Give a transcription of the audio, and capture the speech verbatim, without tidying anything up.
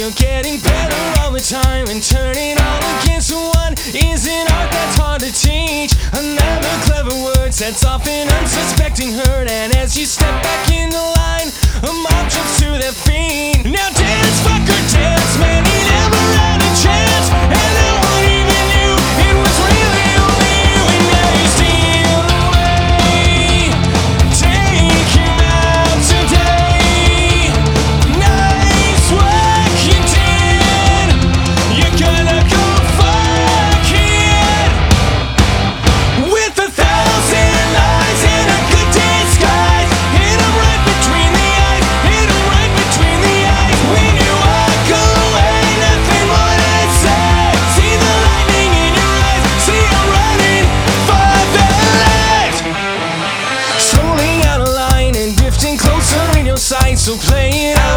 you're getting better all the time, and turning all against one is an art that's hard to teach. Another clever word sets off an unsuspecting herd, and as you step back into line, a mob jumps to their feet. Now dance, fucker, dance, man, he never had a chance, and no one even knew it was really only you. And now you steal away, take him out today. Nice work you did, you're gonna go fuck it, with a thousand lies and a good disguise. Hit him right between the eyes, hit him right between the eyes. When you walk away, nothing more to say. See the lightning in your eyes, see him running for their lives. Strolling out of line and drifting closer in your sight, so play it out.